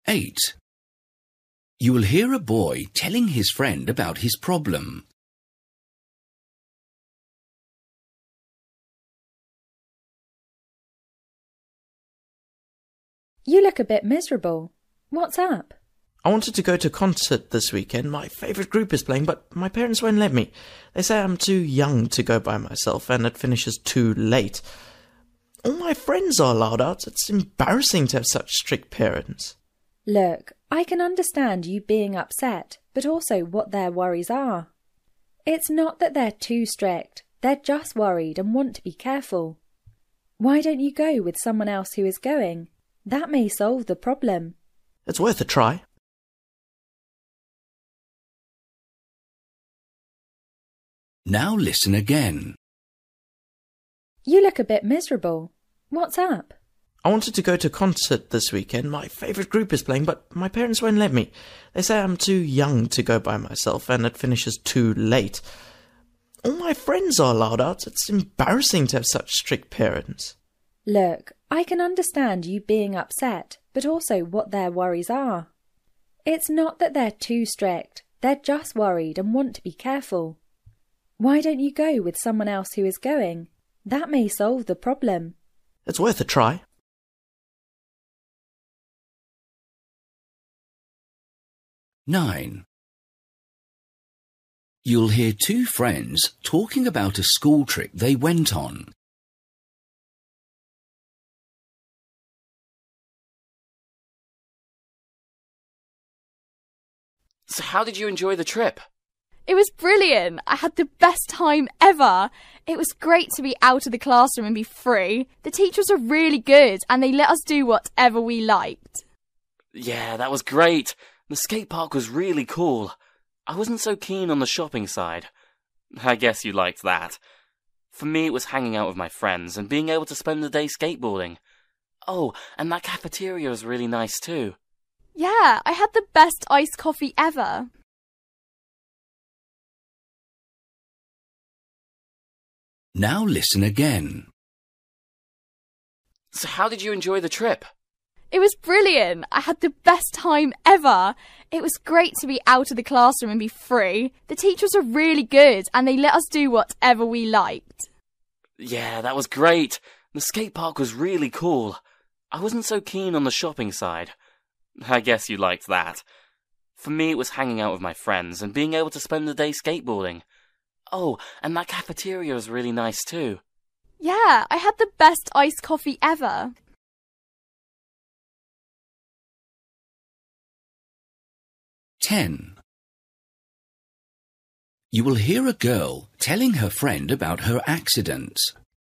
8. You will hear a boy telling his friend about his problem. You look a bit miserable. What's up? I wanted to go to a concert this weekend. My favourite group is playing, but my parents won't let me. They say I'm too young to go by myself and it finishes too late. All my friends are allowed out. It's embarrassing to have such strict parents. Look, I can understand you being upset, but also what their worries are. It's not that they're too strict. They're just worried and want to be careful. Why don't you go with someone else who is going? That may solve the problem. It's worth a try. Now listen again. You look a bit miserable. What's up? I wanted to go to a concert this weekend. My favourite group is playing, but my parents won't let me. They say I'm too young to go by myself and it finishes too late. All my friends are allowed out. It's embarrassing to have such strict parents. Look, I can understand you being upset, but also what their worries are. It's not that they're too strict. They're just worried and want to be careful. Why don't you go with someone else who is going? That may solve the problem. It's worth a try. Nine. You'll hear two friends talking about a school trip they went on. So how did you enjoy the trip? It was brilliant. I had the best time ever. It was great to be out of the classroom and be free. The teachers were really good and they let us do whatever we liked. Yeah, that was great. The skate park was really cool. I wasn't so keen on the shopping side. I guess you liked that. For me, it was hanging out with my friends and being able to spend the day skateboarding. Oh, and that cafeteria was really nice too. Yeah, I had the best iced coffee ever. Now listen again. So how did you enjoy the trip? It was brilliant. I had the best time ever. It was great to be out of the classroom and be free. The teachers were really good and they let us do whatever we liked. Yeah, that was great. The skate park was really cool. I wasn't so keen on the shopping side. I guess you liked that. For me, it was hanging out with my friends and being able to spend the day skateboarding. Oh, and that cafeteria was really nice too. Yeah, I had the best iced coffee ever. Ten. You will hear a girl telling her friend about her accident.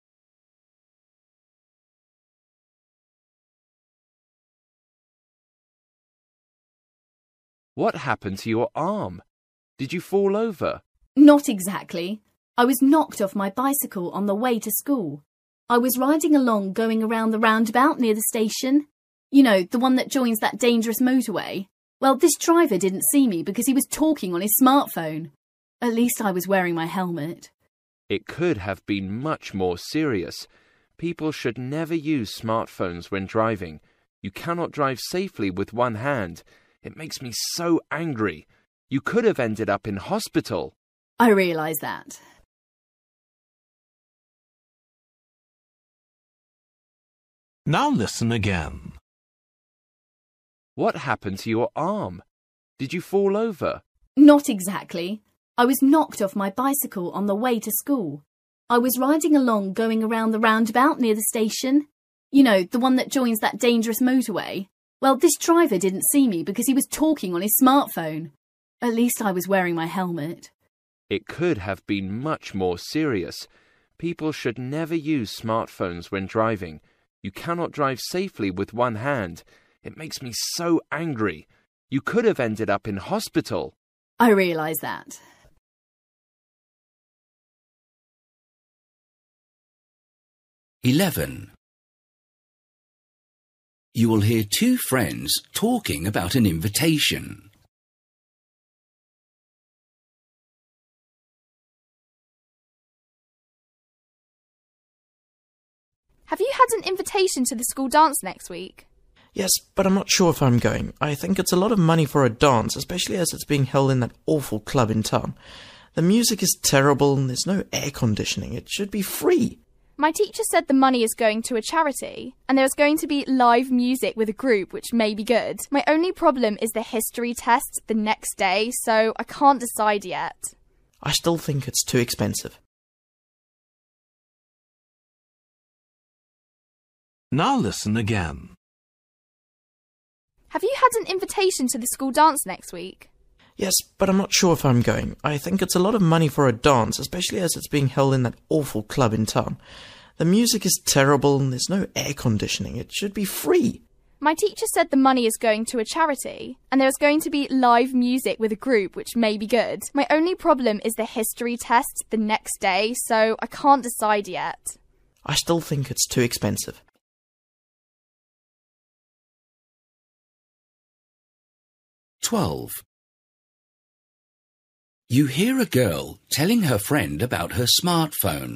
What happened to your arm? Did you fall over? Not exactly. I was knocked off my bicycle on the way to school. I was riding along going around the roundabout near the station. You know, the one that joins that dangerous motorway. Well, this driver didn't see me because he was talking on his smartphone. At least I was wearing my helmet. It could have been much more serious. People should never use smartphones when driving. You cannot drive safely with one hand. It makes me so angry. You could have ended up in hospital. I realise that. Now listen again. What happened to your arm? Did you fall over? Not exactly. I was knocked off my bicycle on the way to school. I was riding along going around the roundabout near the station. You know, the one that joins that dangerous motorway. Well, this driver didn't see me because he was talking on his smartphone. At least I was wearing my helmet. It could have been much more serious. People should never use smartphones when driving. You cannot drive safely with one hand. It makes me so angry. You could have ended up in hospital. I realise that. (11) You will hear two friends talking about an invitation. Have you had an invitation to the school dance next week? Yes, but I'm not sure if I'm going. I think it's a lot of money for a dance, especially as it's being held in that awful club in town. The music is terrible and there's no air conditioning. It should be free. My teacher said the money is going to a charity, and there's going to be live music with a group, which may be good. My only problem is the history test the next day, so I can't decide yet. I still think it's too expensive. Now listen again. Have you had an invitation to the school dance next week? Yes, but I'm not sure if I'm going. I think it's a lot of money for a dance, especially as it's being held in that awful club in town. The music is terrible and there's no air conditioning. It should be free. My teacher said the money is going to a charity, and there's going to be live music with a group, which may be good. My only problem is the history test the next day, so I can't decide yet. I still think it's too expensive. "12. You hear a girl telling her friend about her smartphone.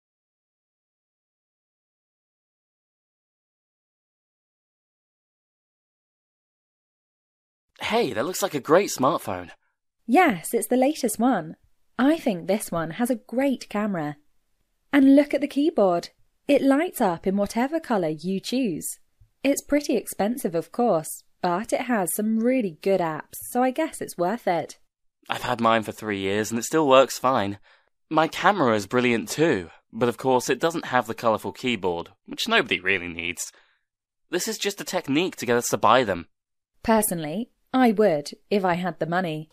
Hey, that looks like a great smartphone. Yes, it's the latest one. I think this one has a great camera. And look at the keyboard. It lights up in whatever colour you choose. It's pretty expensive, of course, but it has some really good apps, so I guess it's worth it. I've had mine for 3 years and it still works fine. My camera is brilliant too, but of course it doesn't have the colourful keyboard, which nobody really needs. This is just a technique to get us to buy them. Personally, I would if I had the money.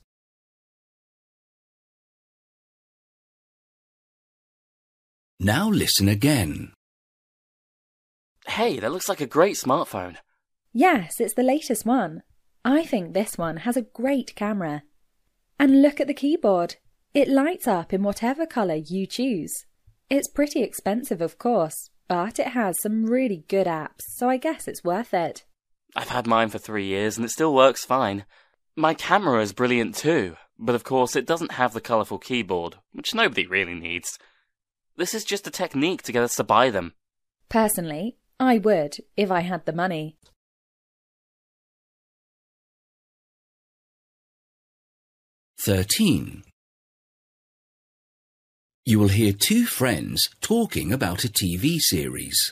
Now listen again. Hey, that looks like a great smartphone. Yes, it's the latest one. I think this one has a great camera. And look at the keyboard. It lights up in whatever colour you choose. It's pretty expensive, of course, but it has some really good apps, so I guess it's worth it. I've had mine for 3 years and it still works fine. My camera is brilliant too, but of course it doesn't have the colourful keyboard, which nobody really needs. This is just a technique to get us to buy them. Personally, I would if I had the money. "13. You will hear two friends talking about a TV series.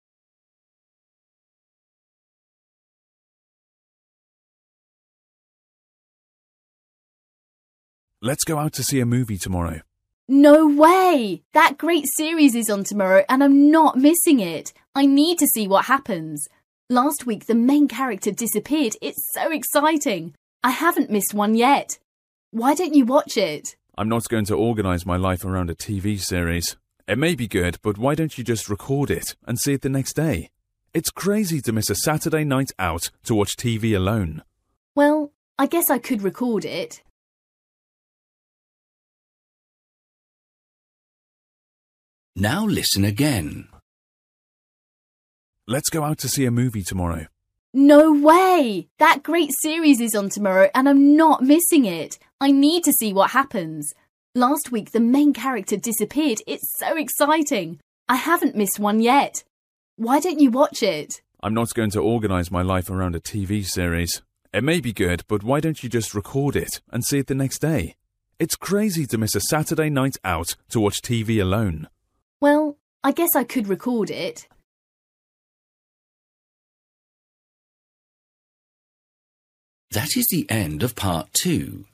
Let's go out to see a movie tomorrow. No way! That great series is on tomorrow and I'm not missing it. I need to see what happens. Last week the main character disappeared. It's so exciting. I haven't missed one yet. Why don't you watch it? I'm not going to organise my life around a TV series. It may be good, but why don't you just record it and see it the next day? It's crazy to miss a Saturday night out to watch TV alone. Well, I guess I could record it. Now listen again. Let's go out to see a movie tomorrow. No way! That great series is on tomorrow and I'm not missing it. I need to see what happens. Last week the main character disappeared. It's so exciting. I haven't missed one yet. Why don't you watch it? I'm not going to organise my life around a TV series. It may be good, but why don't you just record it and see it the next day? It's crazy to miss a Saturday night out to watch TV alone. Well, I guess I could record it. That is the end of part 2.